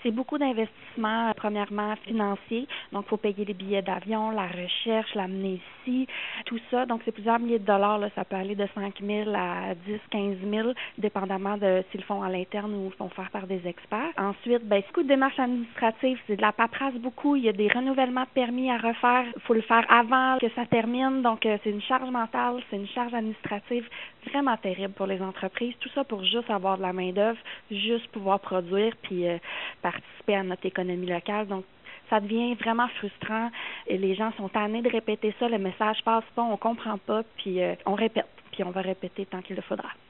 C'est beaucoup d'investissements, premièrement financiers. Donc, il faut payer les billets d'avion, la recherche, l'amener ici, tout ça. Donc, c'est plusieurs milliers de dollars. Là. Ça peut aller de 5 000 à 10, 15 000, dépendamment de s'ils le font à l'interne ou le font faire par des experts. Ensuite, beaucoup de démarches administratives. C'est de la paperasse beaucoup. Il y a des renouvellements de permis à refaire. Il faut le faire avant que ça termine. Donc, c'est une charge mentale, c'est une charge administrative vraiment terrible pour les entreprises. Tout ça pour juste avoir de la main-d'œuvre, juste pouvoir produire puis participer à notre économie locale. Donc, ça devient vraiment frustrant. Et les gens sont tannés de répéter ça. Le message passe pas, on comprend pas, puis on répète, puis on va répéter tant qu'il le faudra.